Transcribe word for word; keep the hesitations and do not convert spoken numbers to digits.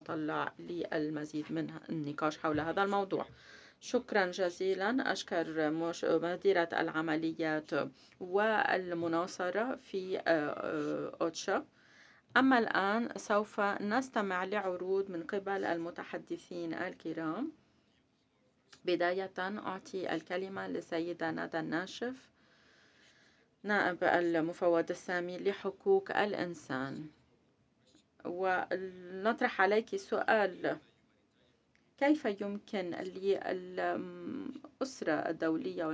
أتطلع للمزيد من النقاش حول هذا الموضوع. شكرا جزيلا، أشكر مش- مديرة العمليات والمناصرة في آه، آه، أوتشا. أما الآن سوف نستمع لعروض من قبل المتحدثين الكرام. بداية أعطي الكلمة لسيدة ندى الناشف، نائب المفوض السامي لحقوق الإنسان، ونطرح عليك سؤال: كيف يمكن للأسرة الدولية